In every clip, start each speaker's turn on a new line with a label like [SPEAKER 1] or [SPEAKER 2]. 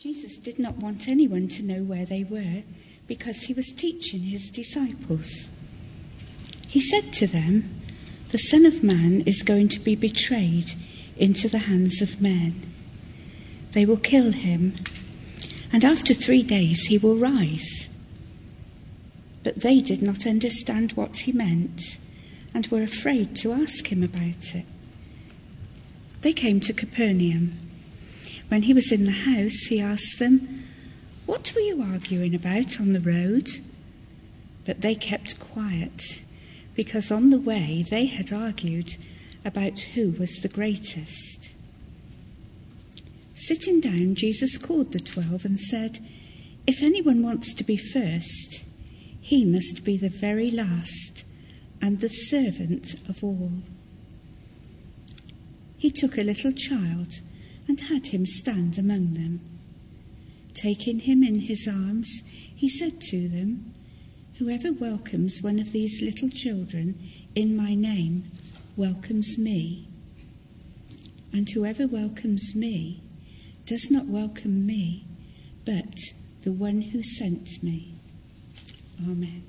[SPEAKER 1] Jesus did not want anyone to know where they were because he was teaching his disciples. He said to them, "The Son of Man is going to be betrayed into the hands of men. They will kill him, and after 3 days he will rise." But they did not understand what he meant and were afraid to ask him about it. They came to Capernaum. When he was in the house, he asked them, "What were you arguing about on the road?" But they kept quiet, because on the way they had argued about who was the greatest. Sitting down, Jesus called the 12 and said, "If anyone wants to be first, he must be the very last and the servant of all." He took a little child and had him stand among them. Taking him in his arms, he said to them, "Whoever welcomes one of these little children in my name welcomes me. And whoever welcomes me does not welcome me, but the one who sent me." Amen.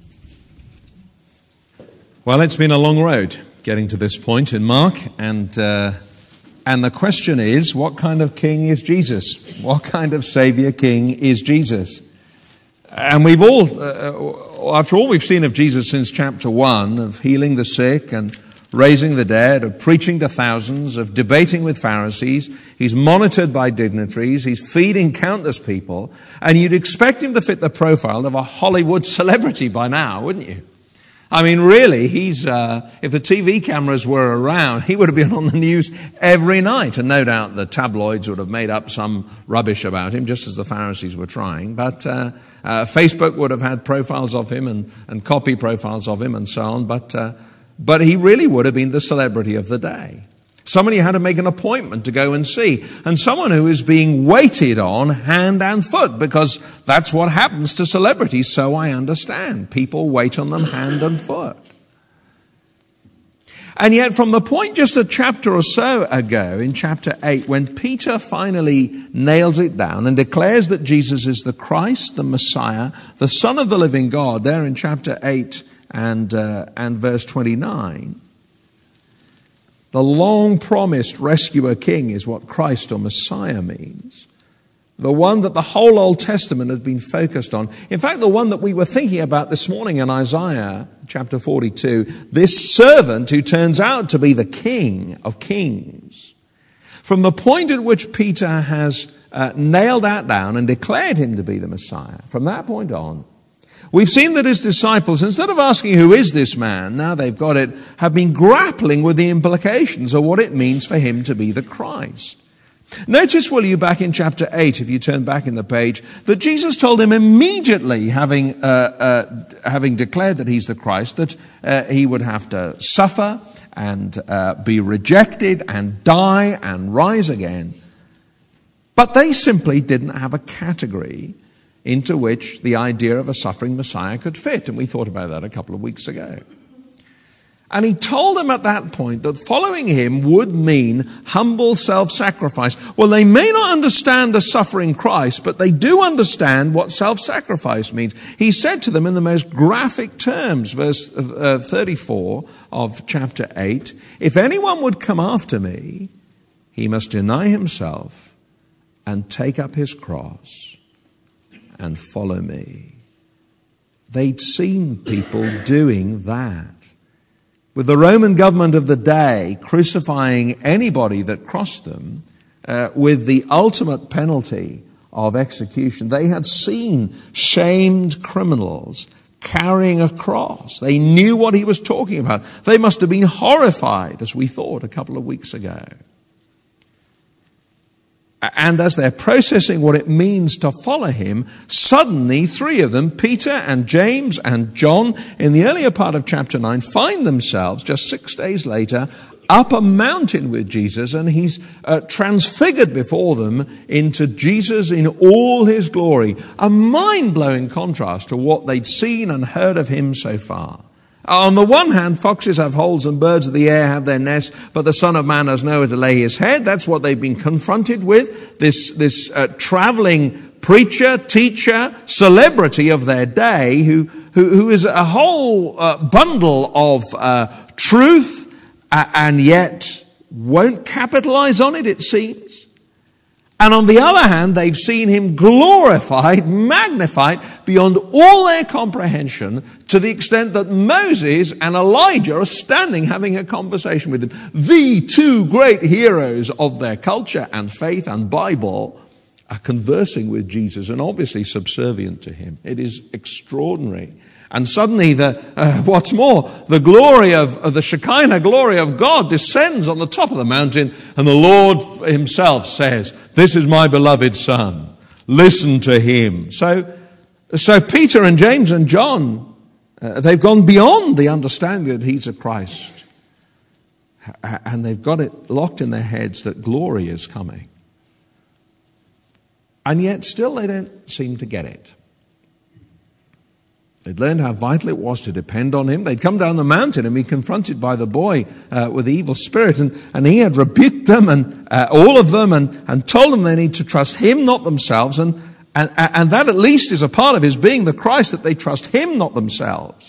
[SPEAKER 2] Well, it's been a long road getting to this point in Mark, and the question is, what kind of king is Jesus? What kind of Saviour King is Jesus? And we've all, after all we've seen of Jesus since chapter 1, of healing the sick and raising the dead, of preaching to thousands, of debating with Pharisees, he's monitored by dignitaries, he's feeding countless people, and you'd expect him to fit the profile of a Hollywood celebrity by now, wouldn't you? I mean, really, if the TV cameras were around, he would have been on the news every night. And no doubt the tabloids would have made up some rubbish about him, just as the Pharisees were trying. But Facebook would have had profiles of him and copy profiles of him and so on. But he really would have been the celebrity of the day. Someone you had to make an appointment to go and see. And someone who is being waited on hand and foot, because that's what happens to celebrities, so I understand. People wait on them hand and foot. And yet from the point just a chapter or so ago, in chapter 8, when Peter finally nails it down and declares that Jesus is the Christ, the Messiah, the Son of the living God, there in chapter 8 and verse 29, the long-promised rescuer king is what Christ or Messiah means. The one that the whole Old Testament had been focused on. In fact, the one that we were thinking about this morning in Isaiah chapter 42. This servant who turns out to be the King of Kings. From the point at which Peter has nailed that down and declared him to be the Messiah, from that point on, we've seen that his disciples, instead of asking who is this man, now they've got it, have been grappling with the implications of what it means for him to be the Christ. Notice, will you, back in chapter 8, if you turn back in the page, that Jesus told him immediately, having declared that he's the Christ, that he would have to suffer and be rejected and die and rise again. But they simply didn't have a category into which the idea of a suffering Messiah could fit. And we thought about that a couple of weeks ago. And he told them at that point that following him would mean humble self-sacrifice. Well, they may not understand a suffering Christ, but they do understand what self-sacrifice means. He said to them in the most graphic terms, verse 34 of chapter 8, "If anyone would come after me, he must deny himself and take up his cross and follow me." They'd seen people doing that. With the Roman government of the day crucifying anybody that crossed them with the ultimate penalty of execution, they had seen shamed criminals carrying a cross. They knew what he was talking about. They must have been horrified, as we thought a couple of weeks ago. And as they're processing what it means to follow him, suddenly 3 of them, Peter and James and John, in the earlier part of chapter 9, find themselves just 6 days later up a mountain with Jesus, and he's transfigured before them into Jesus in all his glory. A mind-blowing contrast to what they'd seen and heard of him so far. On the one hand, foxes have holes and birds of the air have their nests, but the Son of Man has nowhere to lay his head. That's what they've been confronted with. This traveling preacher, teacher, celebrity of their day who is a whole bundle of truth and yet won't capitalize on it, it seems. And on the other hand, they've seen him glorified, magnified beyond all their comprehension, to the extent that Moses and Elijah are standing having a conversation with him. The two great heroes of their culture and faith and Bible are conversing with Jesus and obviously subservient to him. It is extraordinary. And suddenly, what's more, the glory of the Shekinah glory of God descends on the top of the mountain, and the Lord himself says, "This is my beloved Son. Listen to him." So Peter and James and John, they've gone beyond the understanding that he's a Christ. And they've got it locked in their heads that glory is coming. And yet still they don't seem to get it. They'd learned how vital it was to depend on him. They'd come down the mountain and be confronted by the boy with the evil spirit. And he had rebuked them, and all of them, and told them they need to trust him, not themselves. And that at least is a part of his being the Christ, that they trust him, not themselves.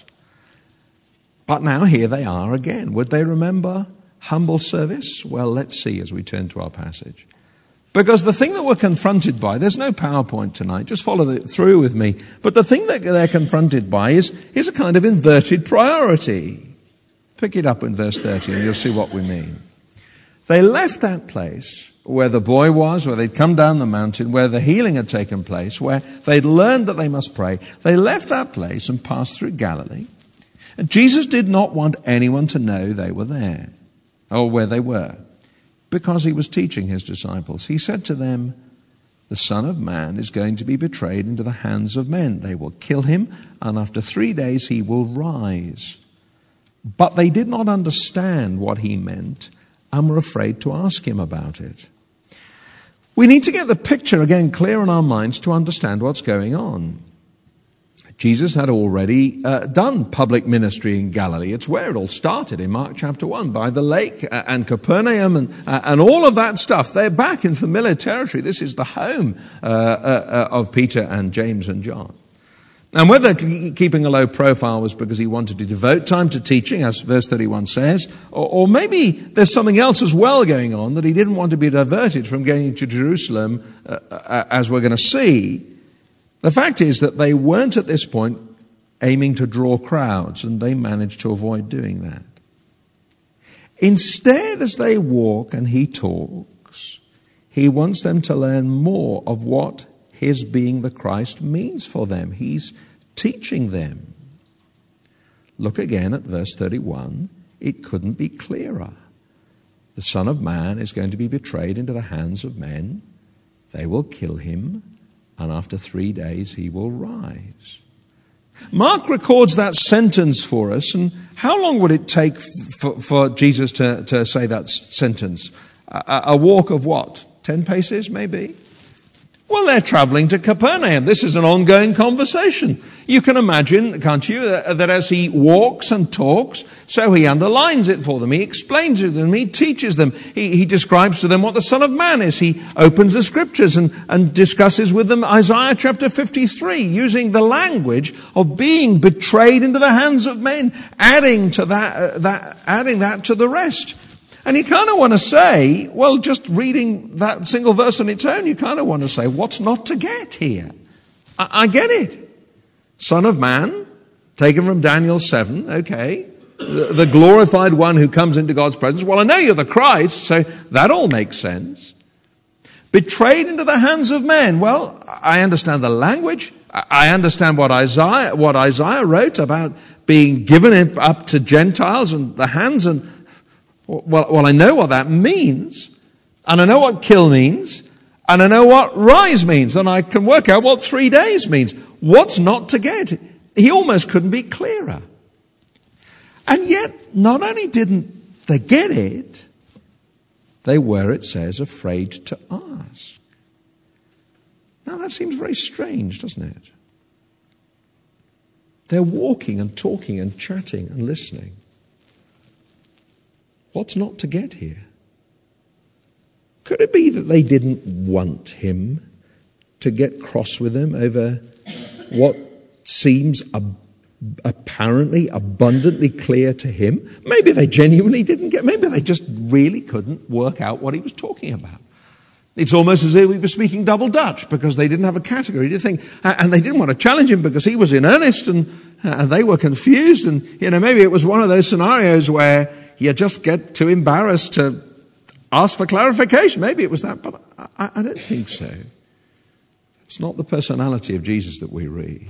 [SPEAKER 2] But now here they are again. Would they remember humble service? Well, let's see as we turn to our passage. Because the thing that we're confronted by, there's no PowerPoint tonight, just follow it through with me. But the thing that they're confronted by is a kind of inverted priority. Pick it up in verse 30 and you'll see what we mean. They left that place where the boy was, where they'd come down the mountain, where the healing had taken place, where they'd learned that they must pray. They left that place and passed through Galilee. And Jesus did not want anyone to know they were there, or where they were, because he was teaching his disciples. He said to them, "The Son of Man is going to be betrayed into the hands of men. They will kill him, and after 3 days he will rise." But they did not understand what he meant and were afraid to ask him about it. We need to get the picture again clear in our minds to understand what's going on. Jesus had already done public ministry in Galilee. It's where it all started in Mark chapter 1, by the lake and Capernaum and all of that stuff. They're back in familiar territory. This is the home of Peter and James and John. And whether keeping a low profile was because he wanted to devote time to teaching, as verse 31 says, or maybe there's something else as well going on, that he didn't want to be diverted from going to Jerusalem, as we're going to see. The fact is that they weren't at this point aiming to draw crowds, and they managed to avoid doing that. Instead, as they walk and he talks, he wants them to learn more of what his being the Christ means for them. He's teaching them. Look again at verse 31. It couldn't be clearer. The Son of Man is going to be betrayed into the hands of men. They will kill him, and after 3 days he will rise. Mark records that sentence for us, and how long would it take for Jesus to say that sentence? A walk of what? 10 paces maybe? Well, they're traveling to Capernaum. This is an ongoing conversation. You can imagine, can't you, that as he walks and talks, so he underlines it for them. He explains it to them. He teaches them. He describes to them what the Son of Man is. He opens the scriptures and discusses with them Isaiah chapter 53, using the language of being betrayed into the hands of men, adding that to the rest. And you kind of want to say, well, just reading that single verse on its own, you kind of want to say, what's not to get here? I get it. Son of Man, taken from Daniel 7, okay. The glorified one who comes into God's presence. Well, I know you're the Christ, so that all makes sense. Betrayed into the hands of men. Well, I understand the language. I understand what Isaiah wrote about being given up to Gentiles and the hands and Well, I know what that means, and I know what kill means, and I know what rise means, and I can work out what 3 days means. What's not to get? He almost couldn't be clearer. And yet, not only didn't they get it, they were, it says, afraid to ask. Now that seems very strange, doesn't it? They're walking and talking and chatting and listening. What's not to get here? Could it be that they didn't want him to get cross with them over what seems apparently abundantly clear to him? Maybe they genuinely didn't get, maybe they just really couldn't work out what he was talking about. It's almost as if he was speaking double Dutch because they didn't have a category to think, and they didn't want to challenge him because he was in earnest and they were confused. And, maybe it was one of those scenarios where you just get too embarrassed to ask for clarification. Maybe it was that, but I don't think so. It's not the personality of Jesus that we read.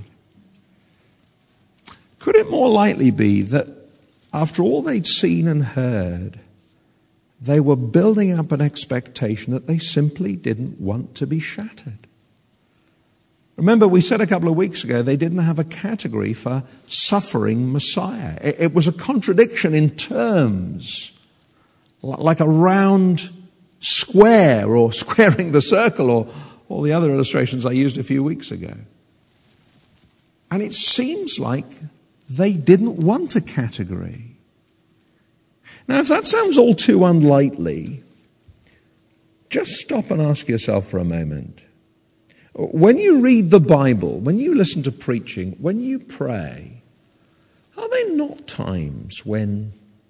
[SPEAKER 2] Could it more likely be that after all they'd seen and heard, they were building up an expectation that they simply didn't want to be shattered? Remember, we said a couple of weeks ago they didn't have a category for suffering Messiah. It was a contradiction in terms, like a round square or squaring the circle or all the other illustrations I used a few weeks ago. And it seems like they didn't want a category. Now, if that sounds all too unlikely, just stop and ask yourself for a moment. When you read the Bible, when you listen to preaching, when you pray, are there not times when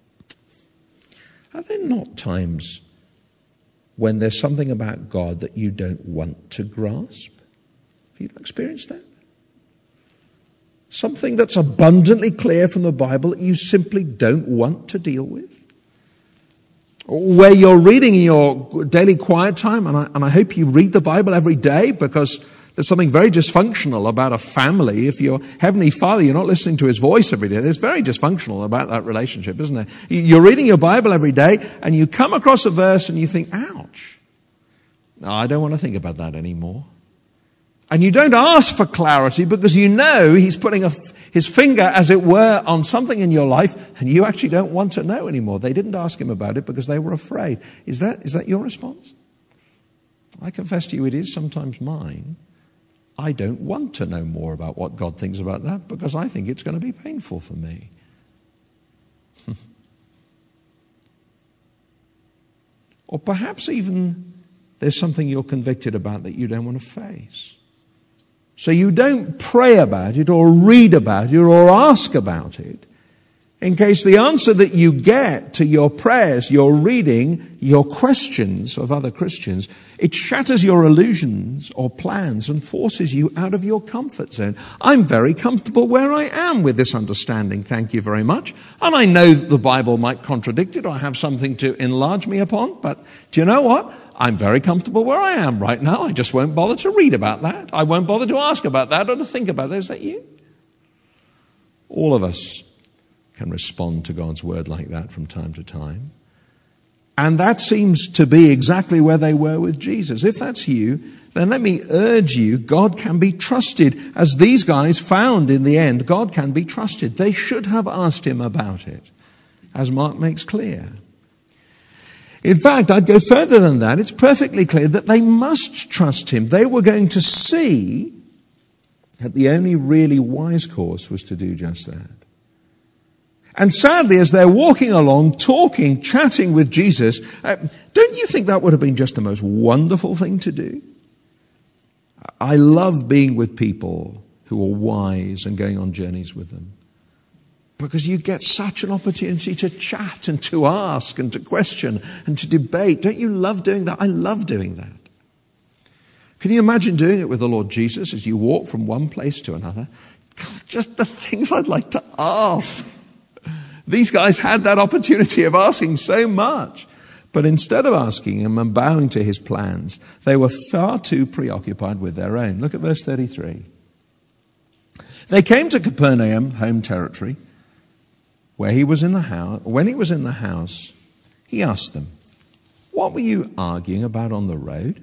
[SPEAKER 2] there's something about God that you don't want to grasp? Have you experienced that? Something that's abundantly clear from the Bible that you simply don't want to deal with? Where you're reading in your daily quiet time, and I hope you read the Bible every day, because there's something very dysfunctional about a family. If your Heavenly Father, you're not listening to His voice every day, there's very dysfunctional about that relationship, isn't there? You're reading your Bible every day, and you come across a verse and you think, ouch, I don't want to think about that anymore. And you don't ask for clarity because you know He's putting His finger, as it were, on something in your life, and you actually don't want to know anymore. They didn't ask Him about it because they were afraid. Is that your response? I confess to you, it is sometimes mine. I don't want to know more about what God thinks about that because I think it's going to be painful for me. Or perhaps even there's something you're convicted about that you don't want to face. So you don't pray about it or read about it or ask about it, in case the answer that you get to your prayers, your reading, your questions of other Christians, it shatters your illusions or plans and forces you out of your comfort zone. I'm very comfortable where I am with this understanding, thank you very much. And I know that the Bible might contradict it or have something to enlarge me upon, but do you know what? I'm very comfortable where I am right now. I just won't bother to read about that. I won't bother to ask about that or to think about that. Is that you? All of us can respond to God's word like that from time to time. And that seems to be exactly where they were with Jesus. If that's you, then let me urge you, God can be trusted. As these guys found in the end, God can be trusted. They should have asked Him about it, as Mark makes clear. In fact, I'd go further than that. It's perfectly clear that they must trust Him. They were going to see that the only really wise course was to do just that. And sadly, as they're walking along, talking, chatting with Jesus, don't you think that would have been just the most wonderful thing to do? I love being with people who are wise and going on journeys with them, because you get such an opportunity to chat and to ask and to question and to debate. Don't you love doing that? I love doing that. Can you imagine doing it with the Lord Jesus as you walk from one place to another? God, just the things I'd like to ask. These guys had that opportunity of asking so much. But instead of asking Him and bowing to His plans, they were far too preoccupied with their own. Look at verse 33. They came to Capernaum, home territory, where He was in the house. When He was in the house, He asked them, "What were you arguing about on the road?"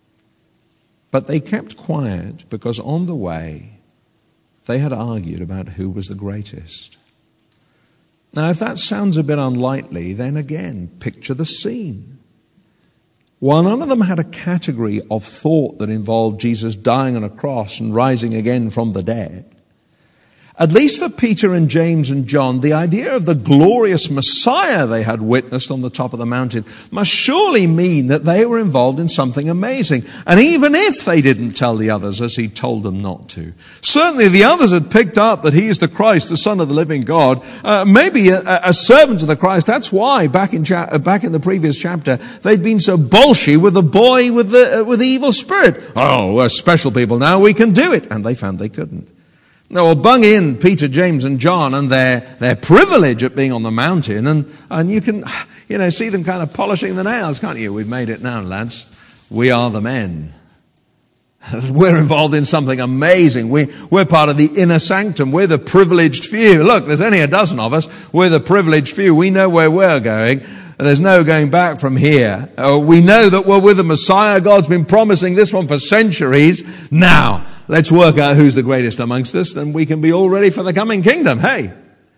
[SPEAKER 2] But they kept quiet because on the way they had argued about who was the greatest. Now, if that sounds a bit unlikely, then again, picture the scene. While none of them had a category of thought that involved Jesus dying on a cross and rising again from the dead, At least for Peter and James and John, the idea of the glorious Messiah they had witnessed on the top of the mountain must surely mean that they were involved in something amazing. And even if they didn't tell the others as he told them not to, certainly the others had picked up that he is the Christ, the Son of the living God, maybe a servant of the Christ. That's why back in the previous chapter, they'd been so bolshy with the boy with the evil spirit. Oh, we're special people now, we can do it. And they found they couldn't. Now, we'll bung in Peter, James, and John and their privilege at being on the mountain, and you can, see them kind of polishing the nails, can't you? We've made it now, lads. We are the men. We're involved in something amazing. We're part of the inner sanctum. We're the privileged few. Look, there's only a dozen of us. We're the privileged few. We know where we're going. There's no going back from here. We know that we're with the Messiah. God's been promising this one for centuries. Now, let's work out who's the greatest amongst us, then we can be all ready for the coming kingdom. Hey!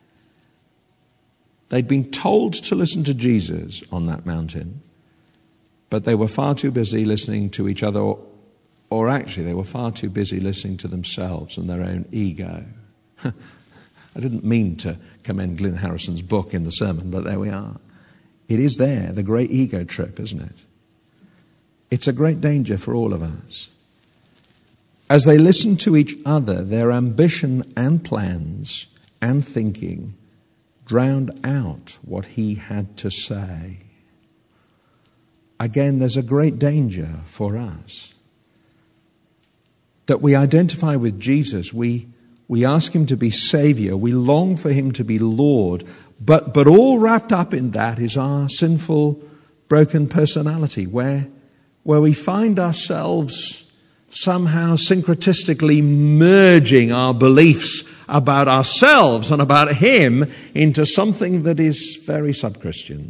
[SPEAKER 2] They'd been told to listen to Jesus on that mountain, but they were far too busy listening to each other, or actually they were far too busy listening to themselves and their own ego. I didn't mean to commend Glyn Harrison's book in the sermon, but there we are. It is there, the great ego trip, isn't it? It's a great danger for all of us. As they listened to each other, their ambition and plans and thinking drowned out what he had to say. Again, there's a great danger for us that we identify with Jesus. We ask him to be Savior. We long for him to be Lord. But all wrapped up in that is our sinful, broken personality, where we find ourselves somehow syncretistically merging our beliefs about ourselves and about him into something that is very sub-Christian.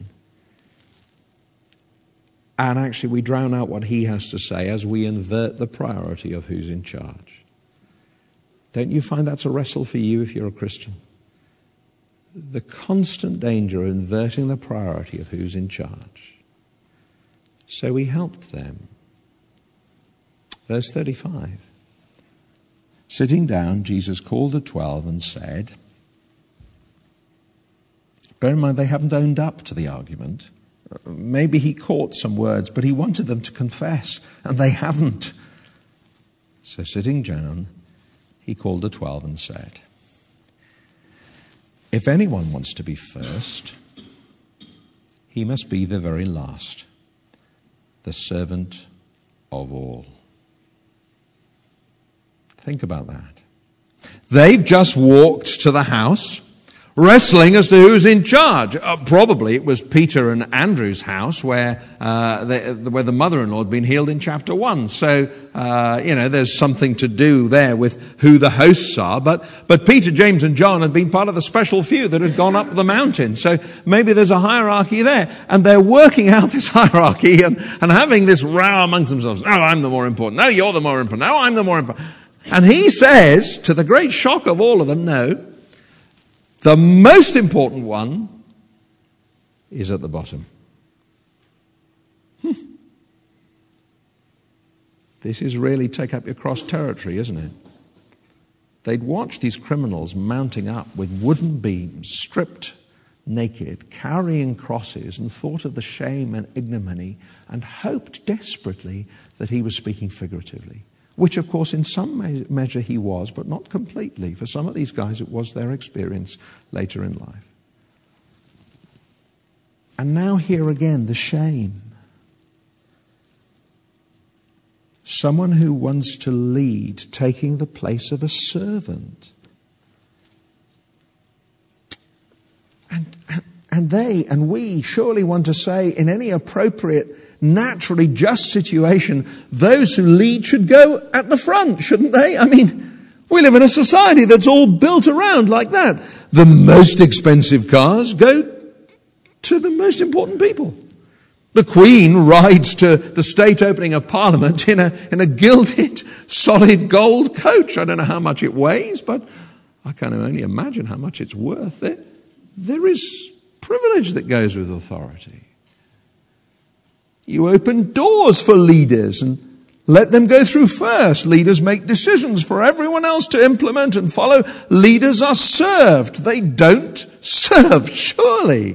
[SPEAKER 2] And actually we drown out what he has to say as we invert the priority of who's in charge. Don't you find that's a wrestle for you if you're a Christian? The constant danger of inverting the priority of who's in charge. So we helped them. Verse 35. Sitting down, Jesus called the 12 and said, bear in mind they haven't owned up to the argument. Maybe he caught some words, but he wanted them to confess, and they haven't. So sitting down, he called the 12 and said, if anyone wants to be first, he must be the very last, the servant of all. Think about that. They've just walked to the house, wrestling as to who's in charge. Probably it was Peter and Andrew's house where the mother-in-law had been healed in chapter 1. So, there's something to do there with who the hosts are. But Peter, James and John had been part of the special few that had gone up the mountain. So maybe there's a hierarchy there. And they're working out this hierarchy and having this row amongst themselves. No, I'm the more important. No, you're the more important. No, I'm the more important. And he says, to the great shock of all of them, no, the most important one is at the bottom. This is really take up your cross territory, isn't it? They'd watched these criminals mounting up with wooden beams, stripped naked, carrying crosses, and thought of the shame and ignominy and hoped desperately that he was speaking figuratively. Which, of course, in some measure he was, but not completely. For some of these guys, it was their experience later in life. And now here again, the shame. Someone who wants to lead, taking the place of a servant. And they and we surely want to say, in any appropriate, naturally just situation, those who lead should go at the front, shouldn't they? I mean, we live in a society that's all built around like that. The most expensive cars go to the most important people. The Queen rides to the state opening of Parliament in a gilded, solid gold coach. I don't know how much it weighs, but I can only imagine how much it's worth. There is privilege that goes with authority. You open doors for leaders, and Let them go through first. Leaders make decisions for everyone else to implement and follow. Leaders are served. They don't serve, surely.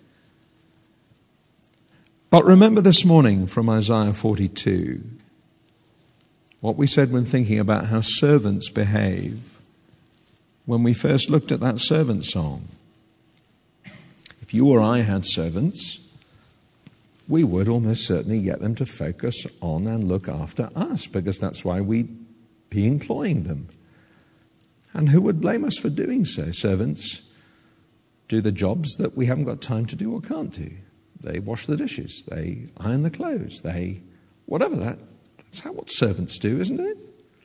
[SPEAKER 2] But remember this morning from Isaiah 42, what we said when thinking about how servants behave when we first looked at that servant song. If you or I had servants, we would almost certainly get them to focus on and look after us, because that's why we'd be employing them. And who would blame us for doing so? Servants do the jobs that we haven't got time to do or can't do. They wash the dishes, they iron the clothes, they whatever. That's what servants do, isn't it?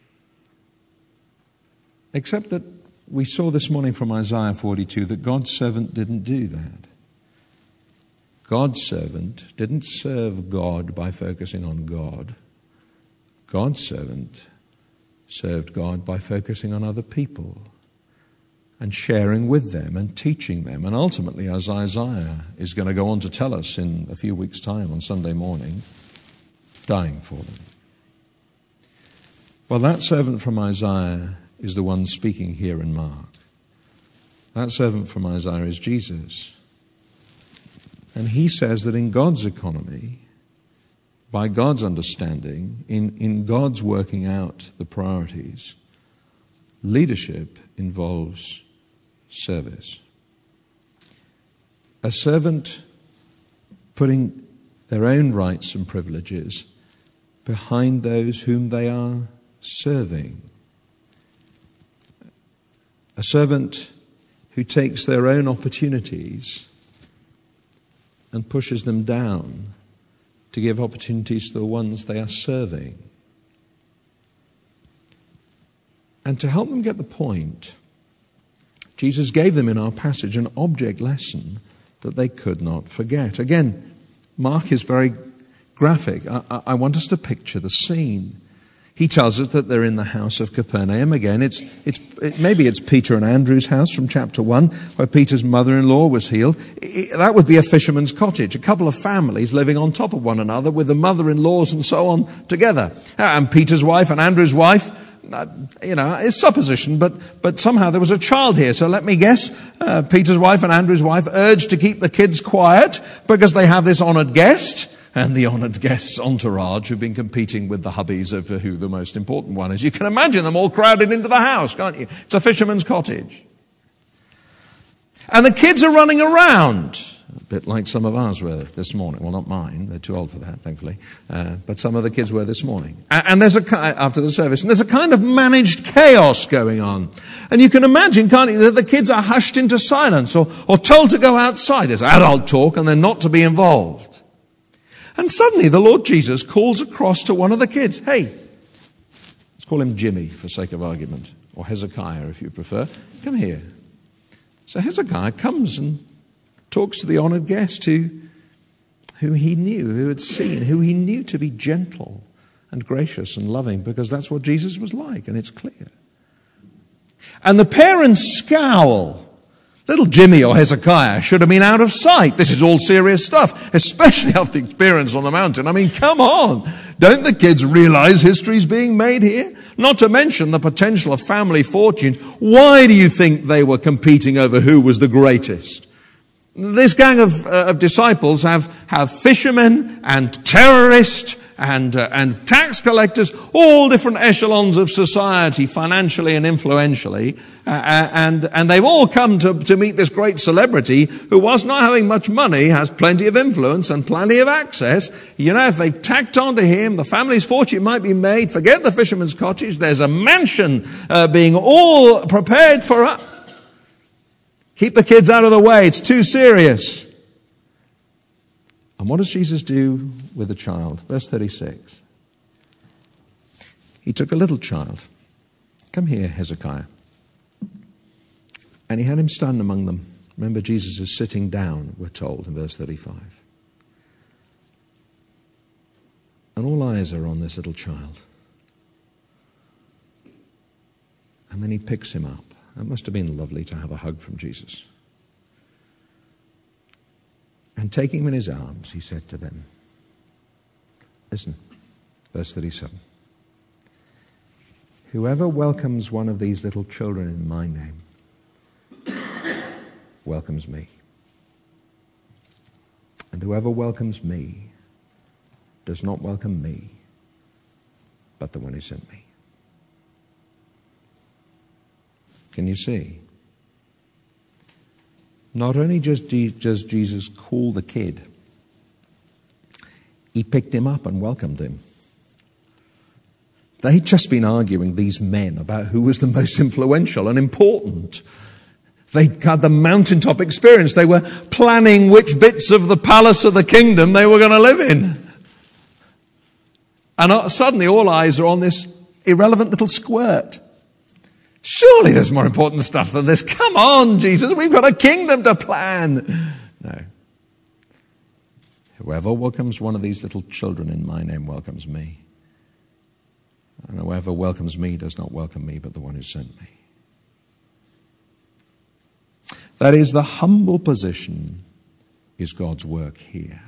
[SPEAKER 2] Except that we saw this morning from Isaiah 42 that God's servant didn't do that. God's servant didn't serve God by focusing on God. God's servant served God by focusing on other people and sharing with them and teaching them. And ultimately, as Isaiah is going to go on to tell us in a few weeks' time on Sunday morning, dying for them. Well, that servant from Isaiah is the one speaking here in Mark. That servant from Isaiah is Jesus. And he says that in God's economy, by God's understanding, in God's working out the priorities, leadership involves service. A servant putting their own rights and privileges behind those whom they are serving. A servant who takes their own opportunities and pushes them down to give opportunities to the ones they are serving. And to help them get the point, Jesus gave them in our passage an object lesson that they could not forget. Again, Mark is very graphic. I want us to picture the scene. He tells us that they're in the house of Capernaum. Again, maybe it's Peter and Andrew's house from chapter 1, where Peter's mother-in-law was healed. That would be a fisherman's cottage, a couple of families living on top of one another with the mother-in-laws and so on together. And Peter's wife and Andrew's wife, it's supposition, but somehow there was a child here. So let me guess, Peter's wife and Andrew's wife urged to keep the kids quiet because they have this honoured guest. And the honoured guest's entourage who've been competing with the hubbies over who the most important one is. You can imagine them all crowded into the house, can't you? It's a fisherman's cottage. And the kids are running around, a bit like some of ours were this morning. Well, not mine. They're too old for that, thankfully. But some of the kids were this morning. And there's after the service, and there's a kind of managed chaos going on. And you can imagine, can't you, that the kids are hushed into silence or told to go outside. There's adult talk and they're not to be involved. And suddenly the Lord Jesus calls across to one of the kids. Hey, let's call him Jimmy for sake of argument, or Hezekiah if you prefer. Come here. So Hezekiah comes and talks to the honoured guest who he knew, who had seen, who he knew to be gentle and gracious and loving, because that's what Jesus was like, and it's clear. And the parents scowl. Little Jimmy or Hezekiah should have been out of sight. This is all serious stuff, especially after the experience on the mountain. I mean, come on. Don't the kids realize history's being made here? Not to mention the potential of family fortunes. Why do you think they were competing over who was the greatest? This gang of disciples have fishermen and terrorists and tax collectors, all different echelons of society, financially and influentially, and they've all come to meet this great celebrity who, whilst not having much money, has plenty of influence and plenty of access. You know, if they've tacked onto him, the family's fortune might be made. Forget the fisherman's cottage. There's a mansion being all prepared for us. Keep the kids out of the way. It's too serious. And what does Jesus do with the child? Verse 36. He took a little child. Come here, Hezekiah. And he had him stand among them. Remember, Jesus is sitting down, we're told in verse 35. And all eyes are on this little child. And then he picks him up. It must have been lovely to have a hug from Jesus. And taking him in his arms, he said to them, listen, verse 37, Whoever welcomes one of these little children in my name welcomes me. And whoever welcomes me does not welcome me, but the one who sent me. Can you see? Not only does Jesus call the kid, he picked him up and welcomed him. They'd just been arguing, these men, about who was the most influential and important. They'd had the mountaintop experience. They were planning which bits of the palace of the kingdom they were going to live in. And suddenly all eyes are on this irrelevant little squirt. Surely there's more important stuff than this. Come on, Jesus, we've got a kingdom to plan. No. Whoever welcomes one of these little children in my name welcomes me. And whoever welcomes me does not welcome me, but the one who sent me. That is, the humble position is God's work here.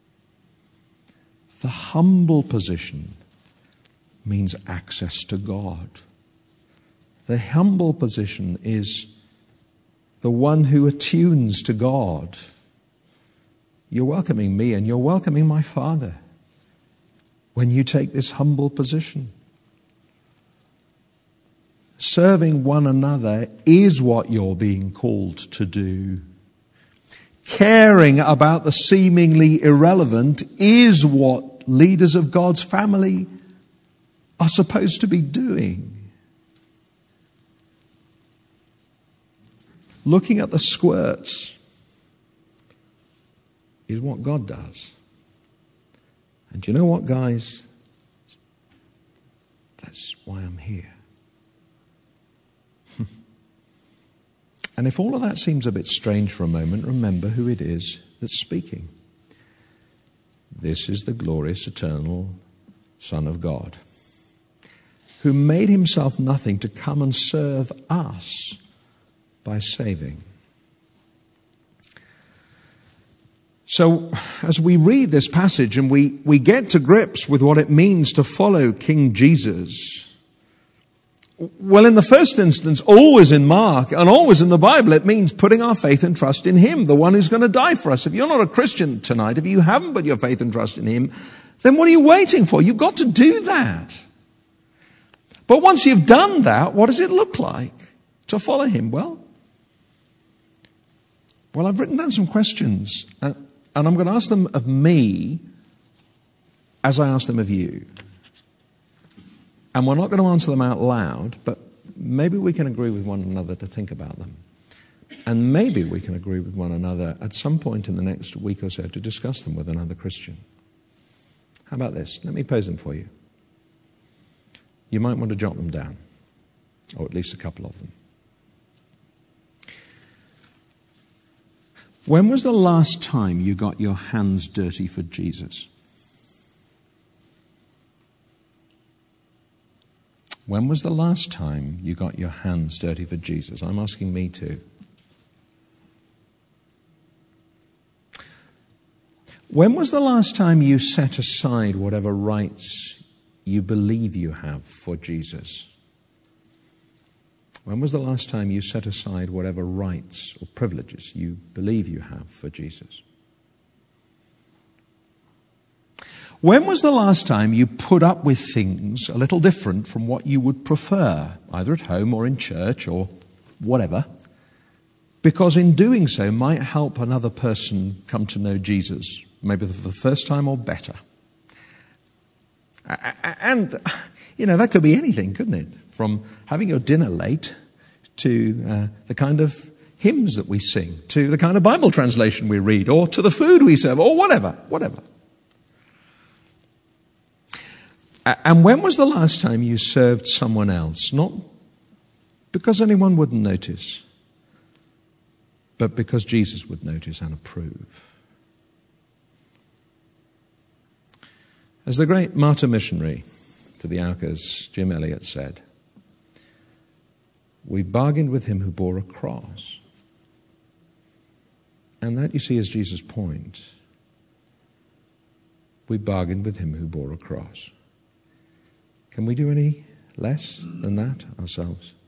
[SPEAKER 2] The humble position means access to God. The humble position is the one who attunes to God. You're welcoming me and you're welcoming my Father when you take this humble position. Serving one another is what you're being called to do. Caring about the seemingly irrelevant is what leaders of God's family are supposed to be doing. Looking at the squirts is what God does. And do you know what, guys? That's why I'm here. And if all of that seems a bit strange for a moment, remember who it is that's speaking. This is the glorious, eternal Son of God, who made himself nothing to come and serve us by saving. So, as we read this passage and we get to grips with what it means to follow King Jesus, well, in the first instance, always in Mark and always in the Bible, it means putting our faith and trust in him, the one who's going to die for us. If you're not a Christian tonight, if you haven't put your faith and trust in him, then what are you waiting for? You've got to do that. But once you've done that, what does it look like to follow him? Well, I've written down some questions, and I'm going to ask them of me as I ask them of you. And we're not going to answer them out loud, but maybe we can agree with one another to think about them. And maybe we can agree with one another at some point in the next week or so to discuss them with another Christian. How about this? Let me pose them for you. You might want to jot them down, or at least a couple of them. When was the last time you got your hands dirty for Jesus? When was the last time you got your hands dirty for Jesus? I'm asking me too. When was the last time you set aside whatever rights you believe you have for Jesus? When was the last time you set aside whatever rights or privileges you believe you have for Jesus? When was the last time you put up with things a little different from what you would prefer, either at home or in church or whatever, because in doing so might help another person come to know Jesus, maybe for the first time or better? And, that could be anything, couldn't it? From having your dinner late to the kind of hymns that we sing, to the kind of Bible translation we read, or to the food we serve, or whatever. And when was the last time you served someone else? Not because anyone wouldn't notice, but because Jesus would notice and approve. As the great martyr missionary to the Aucas, Jim Elliot, said, we bargained with him who bore a cross. And that, you see, is Jesus' point. We bargained with him who bore a cross. Can we do any less than that ourselves.